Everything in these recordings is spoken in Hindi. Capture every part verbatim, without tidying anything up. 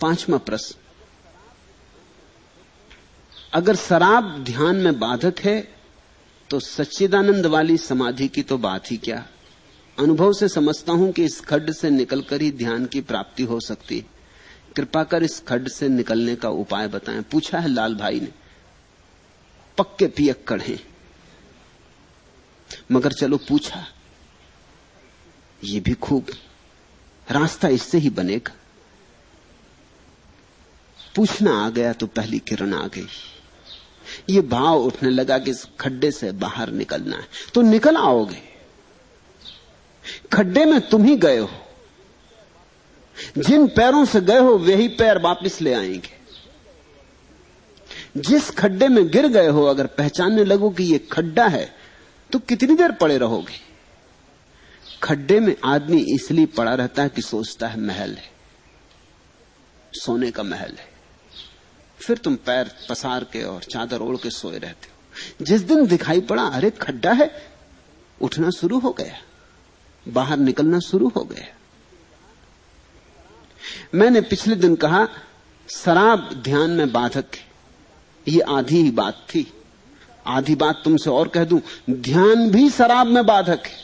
पांचवा प्रश्न, अगर शराब ध्यान में बाधक है तो सच्चिदानंद वाली समाधि की तो बात ही क्या। अनुभव से समझता हूं कि इस खड्ड से निकलकर ही ध्यान की प्राप्ति हो सकती है। कृपा कर इस खड्ड से निकलने का उपाय बताएं। पूछा है लाल भाई ने। पक्के पियक्कड़ हैं, मगर चलो पूछा, ये भी खूब, रास्ता इससे ही बनेगा। पूछना आ गया तो पहली किरण आ गई। ये भाव उठने लगा कि इस खड्डे से बाहर निकलना है, तो निकल आओगे। खड्डे में तुम ही गए हो, जिन पैरों से गए हो वही पैर वापस ले आएंगे। जिस खड्डे में गिर गए हो अगर पहचानने लगो कि ये खड्डा है तो कितनी देर पड़े रहोगे। खड्डे में आदमी इसलिए पड़ा रहता है कि सोचता है महल है, सोने का महल है। फिर तुम पैर पसार के और चादर ओढ़ के सोए रहते हो। जिस दिन दिखाई पड़ा अरे खड्डा है, उठना शुरू हो गया, बाहर निकलना शुरू हो गया। मैंने पिछले दिन कहा शराब ध्यान में बाधक है, ये आधी ही बात थी। आधी बात तुमसे और कह दूं, ध्यान भी शराब में बाधक है।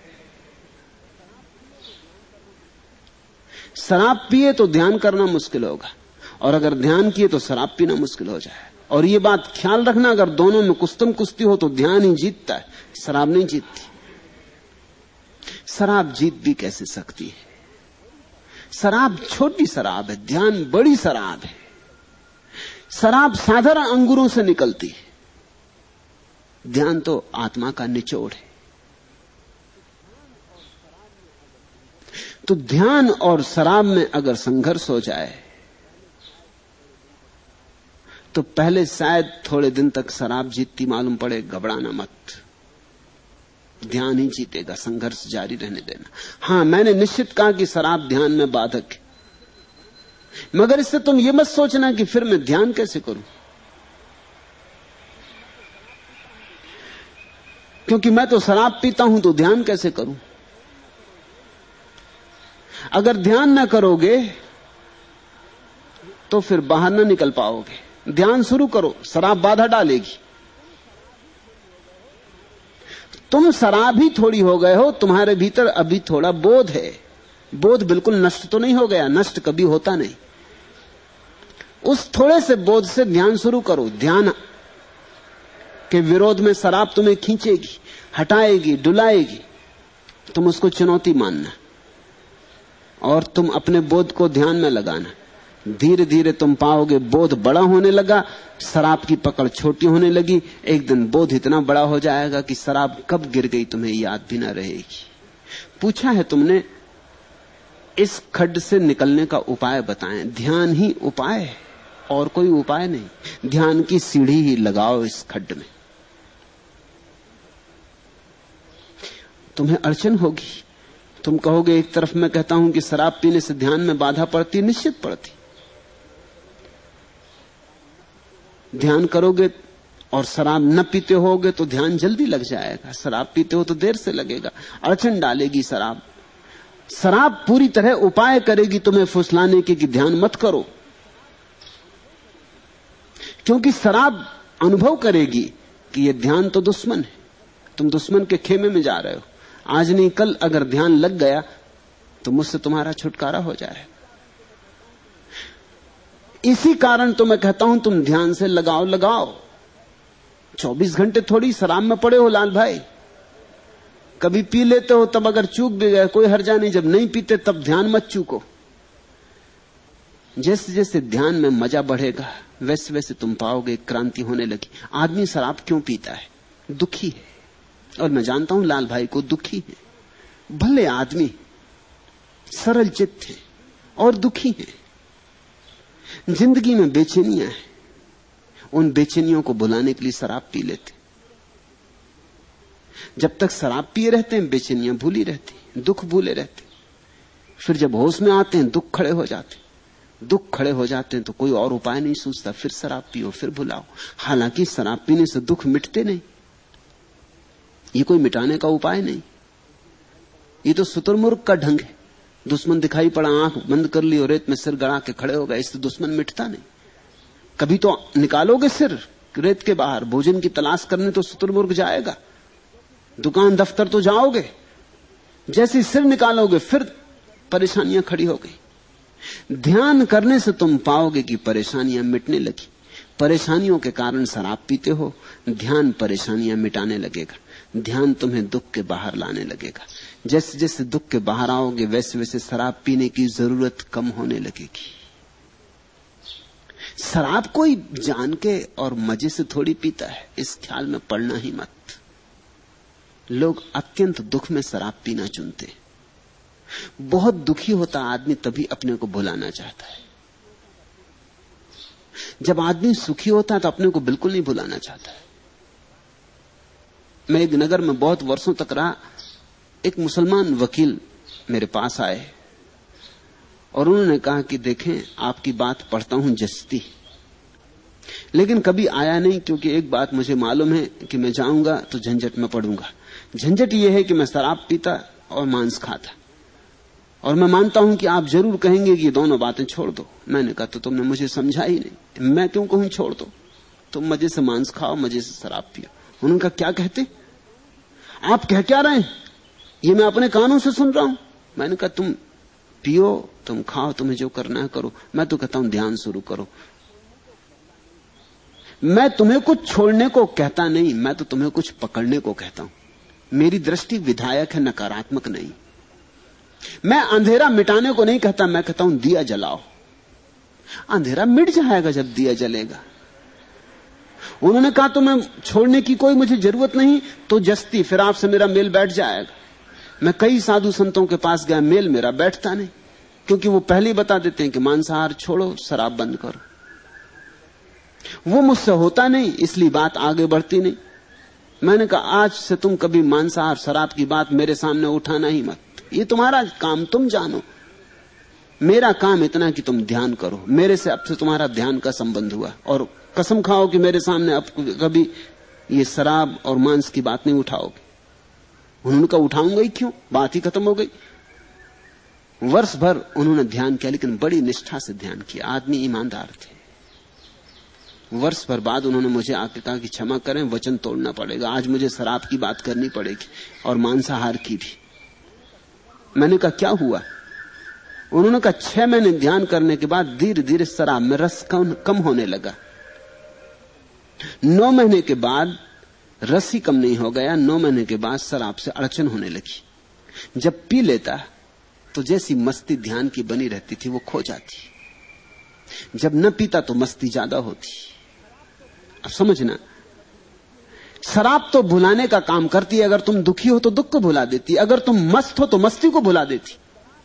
शराब पिए तो ध्यान करना मुश्किल होगा, और अगर ध्यान किए तो शराब पीना मुश्किल हो जाए। और ये बात ख्याल रखना, अगर दोनों में कुस्तम कुश्ती हो तो ध्यान ही जीतता है, शराब नहीं जीतती। शराब जीत भी कैसे सकती है? शराब छोटी शराब है, ध्यान बड़ी शराब है। शराब साधारण अंगूरों से निकलती है, ध्यान तो आत्मा का निचोड़ है। तो ध्यान और शराब में अगर संघर्ष हो जाए तो पहले शायद थोड़े दिन तक शराब जीतती मालूम पड़े। घबराना मत, ध्यान ही जीतेगा, संघर्ष जारी रहने देना। हां, मैंने निश्चित कहा कि शराब ध्यान में बाधक है, मगर इससे तुम ये मत सोचना कि फिर मैं ध्यान कैसे करूं, क्योंकि मैं तो शराब पीता हूं तो ध्यान कैसे करूं। अगर ध्यान ना करोगे तो फिर बाहर ना निकल पाओगे। ध्यान शुरू करो, शराब बाधा डालेगी। तुम शराब ही थोड़ी हो गए हो, तुम्हारे भीतर अभी थोड़ा बोध है। बोध बिल्कुल नष्ट तो नहीं हो गया, नष्ट कभी होता नहीं। उस थोड़े से बोध से ध्यान शुरू करो। ध्यान के विरोध में शराब तुम्हें खींचेगी, हटाएगी, डुलाएगी। तुम उसको चुनौती मानना और तुम अपने बोध को ध्यान में लगाना। धीरे धीरे तुम पाओगे बोध बड़ा होने लगा, शराब की पकड़ छोटी होने लगी। एक दिन बोध इतना बड़ा हो जाएगा कि शराब कब गिर गई तुम्हें याद भी ना रहेगी। पूछा है तुमने इस खड्ड से निकलने का उपाय बताएं। ध्यान ही उपाय है, और कोई उपाय नहीं। ध्यान की सीढ़ी ही लगाओ इस खड्ड में। तुम्हें अड़चन होगी, तुम कहोगे एक तरफ मैं कहता हूं कि शराब पीने से ध्यान में बाधा पड़ती, निश्चित पड़ती। ध्यान करोगे और शराब न पीते होगे तो ध्यान जल्दी लग जाएगा, शराब पीते हो तो देर से लगेगा। अड़चन डालेगी शराब। शराब पूरी तरह उपाय करेगी तुम्हें फुसलाने के कि ध्यान मत करो, क्योंकि शराब अनुभव करेगी कि यह ध्यान तो दुश्मन है, तुम दुश्मन के खेमे में जा रहे हो। आज नहीं कल अगर ध्यान लग गया तो मुझसे तुम्हारा छुटकारा हो जाएगा। इसी कारण तो मैं कहता हूं तुम ध्यान से लगाओ लगाओ। चौबीस घंटे थोड़ी शराब में पड़े हो लाल भाई। कभी पी लेते हो तब अगर चूक भी गए कोई हर्जा नहीं, जब नहीं पीते तब ध्यान मत चूको। जैसे जैसे ध्यान में मजा बढ़ेगा वैसे वैसे तुम पाओगे क्रांति होने लगी। आदमी शराब क्यों पीता है? दुखी है, और मैं जानता हूं लाल भाई को दुखी है। भले आदमी, सरल चित्त है और दुखी है। जिंदगी में बेचैनियां हैं, उन बेचैनियों को भुलाने के लिए शराब पी लेते। जब तक शराब पिए रहते हैं बेचैनियां भूली रहती, दुख भूले रहते। फिर जब होश में आते हैं दुख खड़े हो जाते। दुख खड़े हो जाते हैं तो कोई और उपाय नहीं सूझता, फिर शराब पियो, फिर भुलाओ। हालांकि शराब पीने से दुख मिटते नहीं, ये कोई मिटाने का उपाय नहीं, ये तो शुतुरमुर्ग का ढंग है। दुश्मन दिखाई पड़ा, आंख बंद कर ली और रेत में सिर गड़ा के खड़े हो गए, इससे दुश्मन मिटता नहीं। कभी तो निकालोगे सिर रेत के बाहर, भोजन की तलाश करने तो शुतुरमुर्ग जाएगा, दुकान दफ्तर तो जाओगे, जैसे सिर निकालोगे फिर परेशानियां खड़ी हो गई। ध्यान करने से तुम पाओगे कि परेशानियां मिटने लगी। परेशानियों के कारण शराब पीते हो, ध्यान परेशानियां मिटाने लगेगा, ध्यान तुम्हें दुख के बाहर लाने लगेगा। जैसे जैसे दुख के बाहर आओगे वैसे वैसे शराब पीने की जरूरत कम होने लगेगी। शराब कोई जान के और मजे से थोड़ी पीता है, इस ख्याल में पड़ना ही मत। लोग अत्यंत दुख में शराब पीना चुनते हैं। बहुत दुखी होता आदमी तभी अपने को भुलाना चाहता है। जब आदमी सुखी होता है तो अपने को बिल्कुल नहीं भुलाना चाहता है। मैं एक नगर में बहुत वर्षों तक रहा। एक मुसलमान वकील मेरे पास आए और उन्होंने कहा कि देखें, आपकी बात पढ़ता हूं जस्ती, लेकिन कभी आया नहीं, क्योंकि एक बात मुझे मालूम है कि मैं जाऊंगा तो झंझट में पड़ूंगा। झंझट यह है कि मैं शराब पीता और मांस खाता, और मैं मानता हूं कि आप जरूर कहेंगे कि ये दोनों बातें छोड़ दो। मैंने कहा तो तुमने मुझे समझा ही नहीं, मैं क्यों कहूं छोड़ दो? तुम मजे से मांस खाओ, मजे से शराब पियो। उन्होंने कहा क्या कहते, आप कह क्या रहे हैं? ये मैं अपने कानों से सुन रहा हूं। मैंने कहा तुम पियो, तुम खाओ, तुम्हें जो करना है करो, मैं तो कहता हूं ध्यान शुरू करो। मैं तुम्हें कुछ छोड़ने को कहता नहीं, मैं तो तुम्हें कुछ पकड़ने को कहता हूं। मेरी दृष्टि विधायक है, नकारात्मक नहीं। मैं अंधेरा मिटाने को नहीं कहता, मैं कहता हूं दिया जलाओ। अंधेरा मिट जाएगा जब दिया जलेगा। उन्होंने कहा तो मैं छोड़ने की कोई मुझे जरूरत नहीं, तो जस्ती, फिर आपसे मेरा मेल बैठ जाएगा। मैं कई साधु संतों के पास गया, मेल मेरा बैठता नहीं, क्योंकि वो पहले ही बता देते हैं कि मांसाहार छोड़ो, शराब बंद करो। वो मुझसे होता नहीं, इसलिए बात आगे बढ़ती नहीं। मैंने कहा आज से तुम कभी मांसाहार शराब की बात मेरे सामने उठाना ही मत। ये तुम्हारा काम, तुम जानो। मेरा काम इतना कि तुम ध्यान करो। मेरे से अब से तुम्हारा ध्यान का संबंध हुआ, और कसम खाओ कि मेरे सामने अब कभी ये शराब और मांस की बात नहीं उठाओगे। उन्होंने कहा उठाऊंगा ही क्यों, बात ही खत्म हो गई। वर्ष भर उन्होंने ध्यान किया, लेकिन बड़ी निष्ठा से ध्यान किया। आदमी ईमानदार थे। वर्ष भर बाद उन्होंने मुझे आके कहा कि क्षमा करें, वचन तोड़ना पड़ेगा, आज मुझे शराब की बात करनी पड़ेगी और मांसाहार की भी। मैंने कहा क्या हुआ? उन्होंने कहा छह महीने ध्यान करने के बाद धीरे धीरे शराब में रस कम, कम होने लगा। नौ महीने के बाद रस ही कम नहीं हो गया। नौ महीने के बाद शराब से अड़चन होने लगी। जब पी लेता तो जैसी मस्ती ध्यान की बनी रहती थी वो खो जाती। जब न पीता तो मस्ती ज्यादा होती। अब समझना, शराब तो भुलाने का काम करती है। अगर तुम दुखी हो तो दुख को भुला देती, अगर तुम मस्त हो तो मस्ती को भुला देती।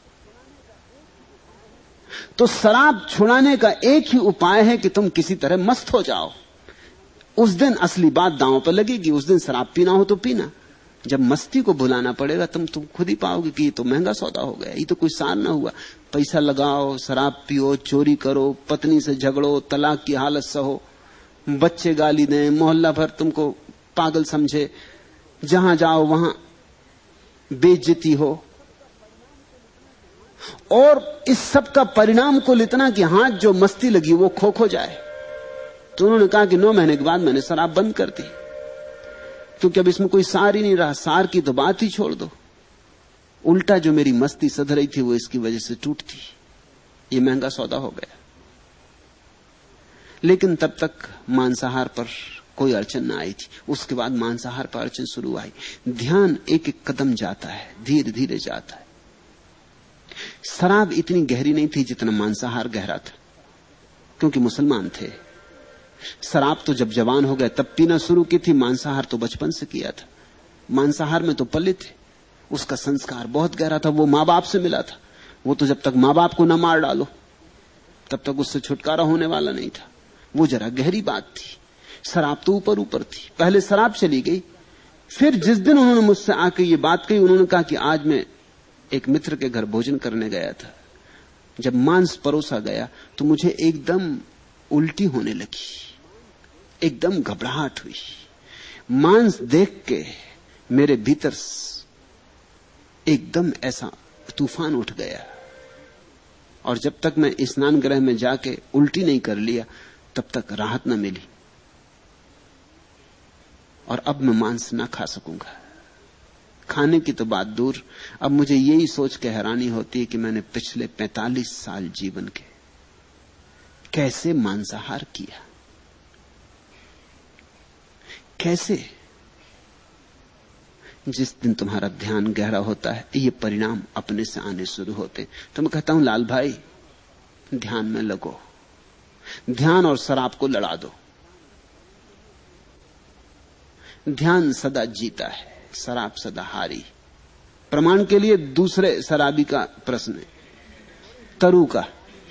तो शराब छुड़ाने का एक ही उपाय है कि तुम किसी तरह मस्त हो जाओ। उस दिन असली बात दांव पर लगेगी। उस दिन शराब पीना हो तो पीना। जब मस्ती को भुलाना पड़ेगा तुम तुम खुद ही पाओगे कि ये तो महंगा सौदा हो गया, ये तो कोई सार ना हुआ। पैसा लगाओ, शराब पियो, चोरी करो, पत्नी से झगड़ो, तलाक की हालत सहो, बच्चे गाली दें, मोहल्ला भर तुमको पागल समझे, जहां जाओ वहां बेइज्जती हो, और इस सब का परिणाम कुल इतना कि हाथ जो मस्ती लगी वो खो खो जाए। तो उन्होंने कहा कि नौ महीने के बाद मैंने शराब बंद कर दी, क्योंकि अब इसमें कोई सार ही नहीं रहा। सार की तो बात ही छोड़ दो। उल्टा जो मेरी मस्ती सध रही थी वो इसकी वजह से टूटती। ये महंगा सौदा हो गया। लेकिन तब तक मांसाहार पर कोई अड़चन ना आई थी। उसके बाद मांसाहार पर अड़चन शुरू आई। ध्यान एक एक कदम जाता है, धीरे धीरे जाता है। शराब इतनी गहरी नहीं थी जितना मांसाहार गहरा था, क्योंकि मुसलमान थे। शराब तो जब जवान हो गए तब पीना शुरू की थी, मांसाहार तो बचपन से किया था। मांसाहार में तो पले थे, उसका संस्कार बहुत गहरा था। वो माँ बाप से मिला था। वो तो जब तक माँ बाप को न मार डालो तब तक उससे छुटकारा होने वाला नहीं था। वो जरा गहरी बात थी। शराब तो ऊपर ऊपर थी। पहले शराब चली गई, फिर जिस दिन उन्होंने मुझसे आके ये बात कही, उन्होंने कहा कि आज मैं एक मित्र के घर भोजन करने गया था। जब मांस परोसा गया तो मुझे एकदम उल्टी होने लगी, एकदम घबराहट हुई। मांस देख के मेरे भीतर एकदम ऐसा तूफान उठ गया, और जब तक मैं स्नान गृह में जाके उल्टी नहीं कर लिया तब तक राहत न मिली, और अब मैं मांस ना खा सकूंगा। खाने की तो बात दूर, अब मुझे यही सोच के हैरानी होती है कि मैंने पिछले पैंतालीस साल जीवन के कैसे मांसाहार किया, कैसे। जिस दिन तुम्हारा ध्यान गहरा होता है ये परिणाम अपने से आने शुरू होते। तो मैं कहता हूं लाल भाई, ध्यान में लगो, ध्यान और शराब को लड़ा दो। ध्यान सदा जीता है, शराब सदा हारी। प्रमाण के लिए दूसरे शराबी का प्रश्न है, तरु का।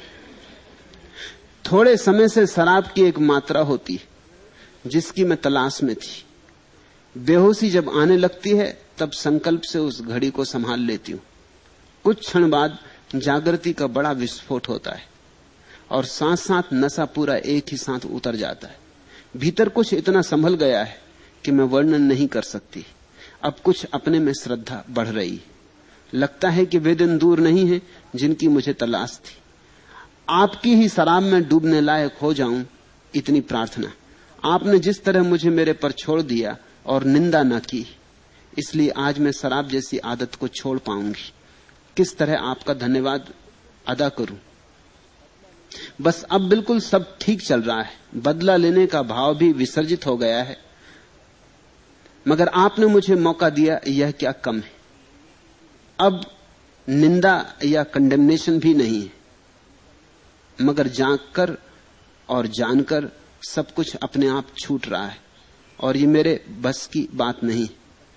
थोड़े समय से शराब की एक मात्रा होती है जिसकी मैं तलाश में थी। बेहोशी जब आने लगती है तब संकल्प से उस घड़ी को संभाल लेती हूं। कुछ क्षण बाद जागृति का बड़ा विस्फोट होता है और साथ साथ नशा पूरा एक ही साथ उतर जाता है। भीतर कुछ इतना संभल गया है कि मैं वर्णन नहीं कर सकती। अब कुछ अपने में श्रद्धा बढ़ रही, लगता है कि वे दिन दूर नहीं है जिनकी मुझे तलाश थी। आपकी ही शराब में डूबने लायक हो जाऊं, इतनी प्रार्थना। आपने जिस तरह मुझे मेरे पर छोड़ दिया और निंदा न की, इसलिए आज मैं शराब जैसी आदत को छोड़ पाऊंगी। किस तरह आपका धन्यवाद अदा करूं। बस अब बिल्कुल सब ठीक चल रहा है, बदला लेने का भाव भी विसर्जित हो गया है, मगर आपने मुझे मौका दिया, यह क्या कम है। अब निंदा या कंडेमनेशन भी नहीं है, मगर जांचकर और जानकर सब कुछ अपने आप छूट रहा है, और ये मेरे बस की बात नहीं।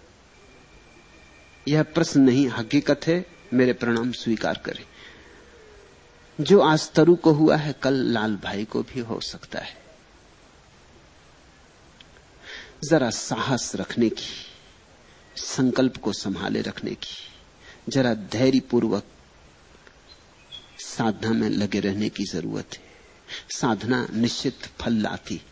यह प्रश्न नहीं, हकीकत है। मेरे प्रणाम स्वीकार करें। जो आज तरु को हुआ है कल लाल भाई को भी हो सकता है। जरा साहस रखने की, संकल्प को संभाले रखने की, जरा धैर्य पूर्वक साधना में लगे रहने की जरूरत है। साधना निश्चित फल लाती।